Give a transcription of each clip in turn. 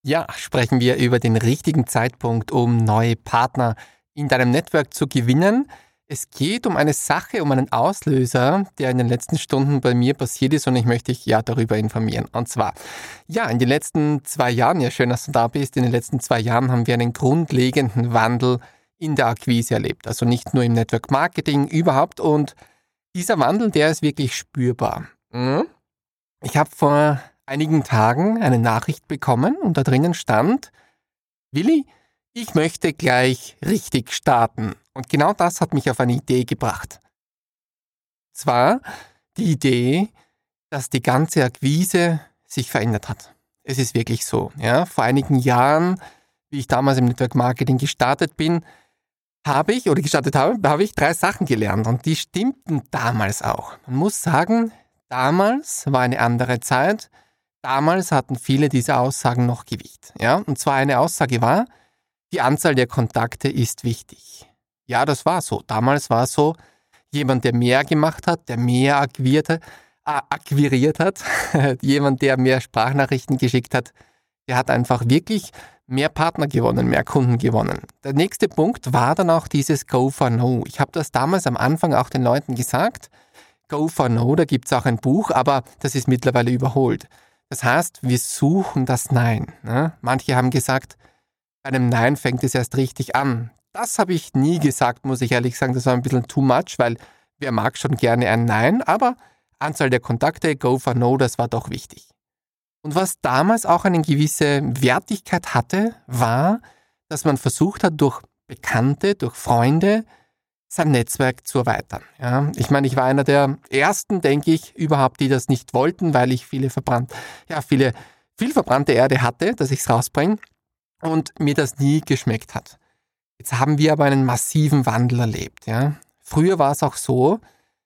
Ja, sprechen wir über den richtigen Zeitpunkt, um neue Partner in deinem Network zu gewinnen. Es geht um eine Sache, um einen Auslöser, der in den letzten Stunden bei mir passiert ist und ich möchte dich darüber informieren. Und zwar, in den letzten 2 Jahren, ja schön, dass du da bist, in den letzten 2 Jahren haben wir einen grundlegenden Wandel in der Akquise erlebt. Also nicht nur im Network Marketing, überhaupt. Und dieser Wandel, der ist wirklich spürbar. Ich habe vor einigen Tagen eine Nachricht bekommen und da drinnen stand: Willi, ich möchte gleich richtig starten. Und genau das hat mich auf eine Idee gebracht. Zwar die Idee, dass die ganze Akquise sich verändert hat. Es ist wirklich so. Ja? Vor einigen Jahren, wie ich damals im Network Marketing gestartet habe ich 3 Sachen gelernt und die stimmten damals auch. Man muss sagen, damals war eine andere Zeit. Damals hatten viele dieser Aussagen noch Gewicht. Ja? Und zwar eine Aussage war: Die Anzahl der Kontakte ist wichtig. Ja, das war so. Damals war es so, jemand, der mehr gemacht hat, der mehr akquiriert hat, jemand, der mehr Sprachnachrichten geschickt hat, der hat einfach wirklich mehr Partner gewonnen, mehr Kunden gewonnen. Der nächste Punkt war dann auch dieses Go for No. Ich habe das damals am Anfang auch den Leuten gesagt. Go for No, da gibt es auch ein Buch, aber das ist mittlerweile überholt. Das heißt, wir suchen das Nein. Ne? Manche haben gesagt, bei einem Nein fängt es erst richtig an. Das habe ich nie gesagt, muss ich ehrlich sagen. Das war ein bisschen too much, weil wer mag schon gerne ein Nein, aber Anzahl der Kontakte, Go for No, das war doch wichtig. Und was damals auch eine gewisse Wertigkeit hatte, war, dass man versucht hat, durch Bekannte, durch Freunde, sein Netzwerk zu erweitern. Ja, ich meine, ich war einer der ersten, denke ich, überhaupt, die das nicht wollten, weil ich viel verbrannte Erde hatte, dass ich es rausbringe und mir das nie geschmeckt hat. Jetzt haben wir aber einen massiven Wandel erlebt. Ja. Früher war es auch so,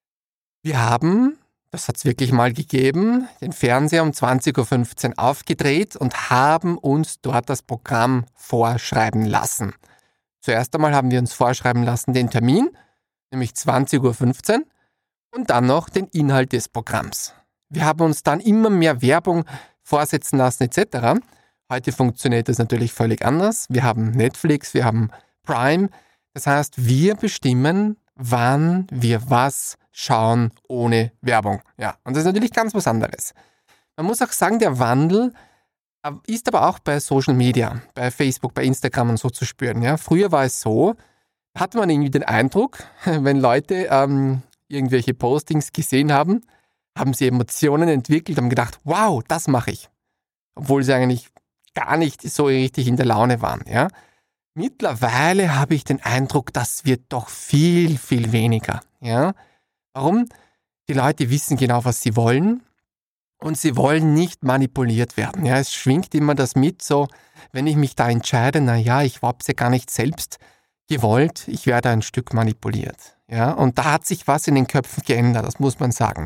wir haben, das hat es wirklich mal gegeben, den Fernseher um 20.15 Uhr aufgedreht und haben uns dort das Programm vorschreiben lassen. Zuerst einmal haben wir uns vorschreiben lassen den Termin, nämlich 20.15 Uhr und dann noch den Inhalt des Programms. Wir haben uns dann immer mehr Werbung vorsetzen lassen etc. Heute funktioniert das natürlich völlig anders. Wir haben Netflix, wir haben Prime. Das heißt, wir bestimmen, wann wir was schauen ohne Werbung. Ja, und das ist natürlich ganz was anderes. Man muss auch sagen, der Wandel ist aber auch bei Social Media, bei Facebook, bei Instagram und so zu spüren. Ja. Früher war es so, hatte man irgendwie den Eindruck, wenn Leute irgendwelche Postings gesehen haben, haben sie Emotionen entwickelt und haben gedacht, wow, das mache ich. Obwohl sie eigentlich gar nicht so richtig in der Laune waren. Ja. Mittlerweile habe ich den Eindruck, das wird doch viel, viel weniger. Ja. Warum? Die Leute wissen genau, was sie wollen. Und sie wollen nicht manipuliert werden. Ja, es schwingt immer das mit, so, wenn ich mich da entscheide, ich habe es ja gar nicht selbst gewollt, ich werde ein Stück manipuliert. Ja, und da hat sich was in den Köpfen geändert, das muss man sagen.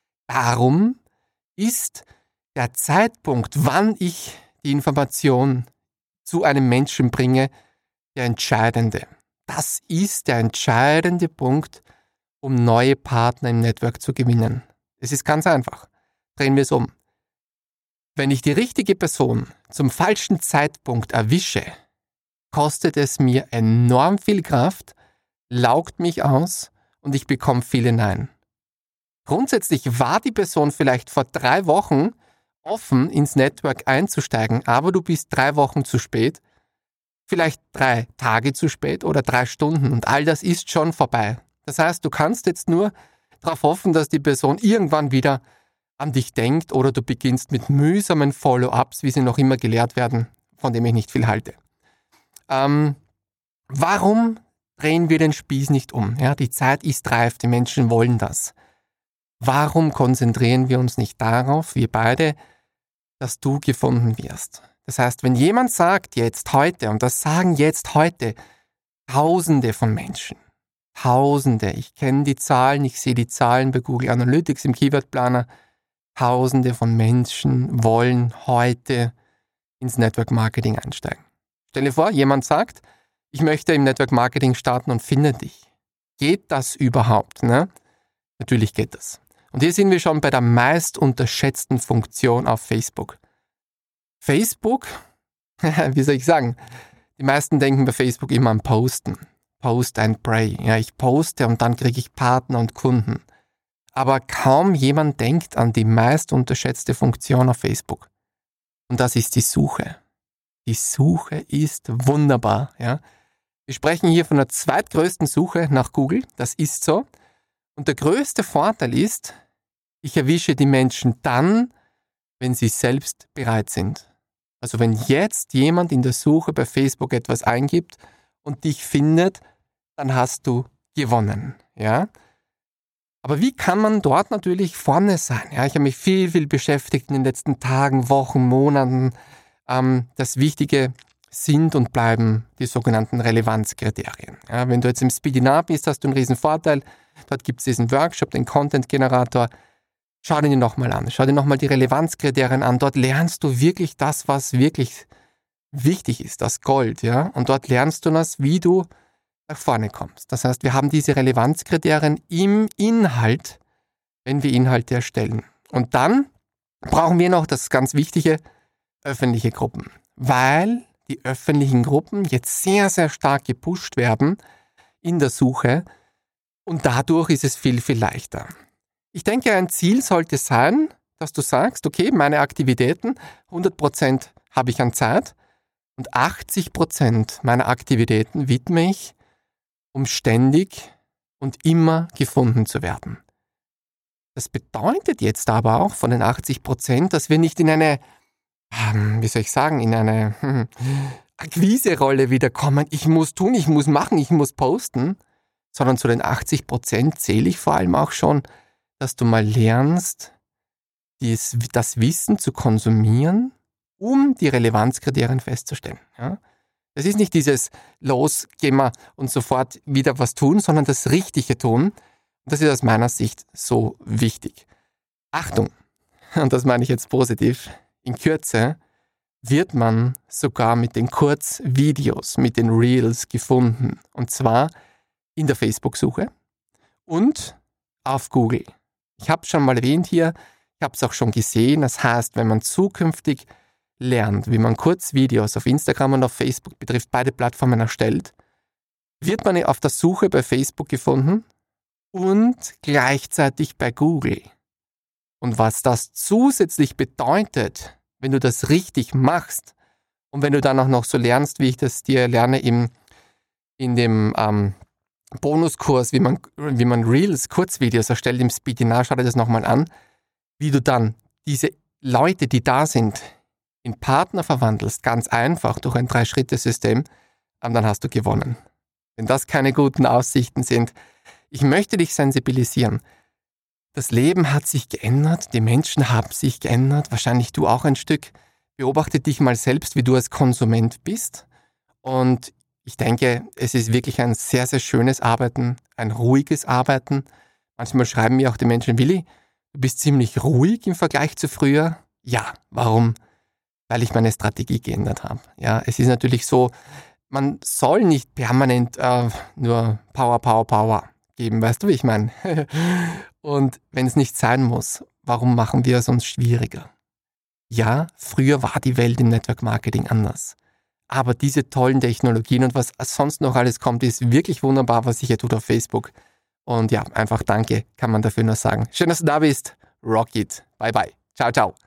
Darum ist der Zeitpunkt, wann ich die Information zu einem Menschen bringe, der entscheidende. Das ist der entscheidende Punkt, um neue Partner im Network zu gewinnen. Es ist ganz einfach. Drehen wir es um. Wenn ich die richtige Person zum falschen Zeitpunkt erwische, kostet es mir enorm viel Kraft, laugt mich aus und ich bekomme viele Nein. Grundsätzlich war die Person vielleicht vor 3 Wochen offen, ins Network einzusteigen, aber du bist 3 Wochen zu spät, vielleicht 3 Tage zu spät oder 3 Stunden und all das ist schon vorbei. Das heißt, du kannst jetzt nur darauf hoffen, dass die Person irgendwann wieder an dich denkt oder du beginnst mit mühsamen Follow-ups, wie sie noch immer gelehrt werden, von dem ich nicht viel halte. Warum drehen wir den Spieß nicht um? Ja, die Zeit ist reif, die Menschen wollen das. Warum konzentrieren wir uns nicht darauf, wir beide, dass du gefunden wirst? Das heißt, wenn jemand sagt jetzt heute, und das sagen jetzt heute Tausende von Menschen, Tausende, ich kenne die Zahlen, ich sehe die Zahlen bei Google Analytics im Keyword Planner, Tausende von Menschen wollen heute ins Network Marketing einsteigen. Stell dir vor, jemand sagt, ich möchte im Network Marketing starten und finde dich. Geht das überhaupt? Ne? Natürlich geht das. Und hier sind wir schon bei der meist unterschätzten Funktion auf Facebook. Facebook wie soll ich sagen, die meisten denken bei Facebook immer an Posten. Post and pray. Ja, ich poste und dann kriege ich Partner und Kunden. Aber kaum jemand denkt an die meist unterschätzte Funktion auf Facebook. Und das ist die Suche. Die Suche ist wunderbar. Ja. Wir sprechen hier von der zweitgrößten Suche nach Google. Das ist so. Und der größte Vorteil ist, ich erwische die Menschen dann, wenn sie selbst bereit sind. Also wenn jetzt jemand in der Suche bei Facebook etwas eingibt und dich findet, dann hast du gewonnen. Ja? Aber wie kann man dort natürlich vorne sein? Ja, ich habe mich viel beschäftigt in den letzten Tagen, Wochen, Monaten. Das Wichtige sind und bleiben die sogenannten Relevanzkriterien. Ja, wenn du jetzt im Speedinar bist, hast du einen riesen Vorteil. Dort gibt es diesen Workshop, den Content-Generator. Schau dir den nochmal an. Schau dir nochmal die Relevanzkriterien an. Dort lernst du wirklich das, was wirklich wichtig ist, das Gold. Ja? Und dort lernst du das, wie du nach vorne kommst. Das heißt, wir haben diese Relevanzkriterien im Inhalt, wenn wir Inhalte erstellen. Und dann brauchen wir noch das ganz Wichtige, öffentliche Gruppen. Weil die öffentlichen Gruppen jetzt sehr stark gepusht werden in der Suche und dadurch ist es viel leichter. Ich denke, ein Ziel sollte sein, dass du sagst, okay, meine Aktivitäten, 100% habe ich an Zeit und 80% meiner Aktivitäten widme ich, um ständig und immer gefunden zu werden. Das bedeutet jetzt aber auch von den 80%, dass wir nicht in eine, in eine Akquise-Rolle wiederkommen. Ich muss tun, ich muss machen, ich muss posten, sondern zu den 80% zähle ich vor allem auch schon, dass du mal lernst, das Wissen zu konsumieren, um die Relevanzkriterien festzustellen. Ja? Das ist nicht dieses los, gehen wir und sofort wieder was tun, sondern das Richtige tun. Das ist aus meiner Sicht so wichtig. Achtung, und das meine ich jetzt positiv, in Kürze wird man sogar mit den Kurzvideos, mit den Reels gefunden. Und zwar in der Facebook-Suche und auf Google. Ich habe es schon mal erwähnt hier, ich habe es auch schon gesehen. Das heißt, wenn man zukünftig lernt, wie man Kurzvideos auf Instagram und auf Facebook betrifft, beide Plattformen erstellt, wird man auf der Suche bei Facebook gefunden und gleichzeitig bei Google. Und was das zusätzlich bedeutet, wenn du das richtig machst und wenn du dann auch noch so lernst, wie ich das dir lerne in dem Bonuskurs, wie man Reels, Kurzvideos erstellt im Speedinar, schau dir das nochmal an, wie du dann diese Leute, die da sind, in Partner verwandelst, ganz einfach durch ein 3-Schritte-System, dann hast du gewonnen. Wenn das keine guten Aussichten sind, ich möchte dich sensibilisieren. Das Leben hat sich geändert, die Menschen haben sich geändert, wahrscheinlich du auch ein Stück. Beobachte dich mal selbst, wie du als Konsument bist. Und ich denke, es ist wirklich ein sehr schönes Arbeiten, ein ruhiges Arbeiten. Manchmal schreiben mir auch die Menschen, Willi, du bist ziemlich ruhig im Vergleich zu früher. Ja, warum? Weil ich meine Strategie geändert habe. Ja, es ist natürlich so, man soll nicht permanent nur Power geben, weißt du, wie ich meine? Und wenn es nicht sein muss, warum machen wir es uns schwieriger? Ja, früher war die Welt im Network Marketing anders. Aber diese tollen Technologien und was sonst noch alles kommt, ist wirklich wunderbar, was sich hier tut auf Facebook. Und ja, einfach danke, kann man dafür nur sagen. Schön, dass du da bist. Rock it. Bye bye. Ciao.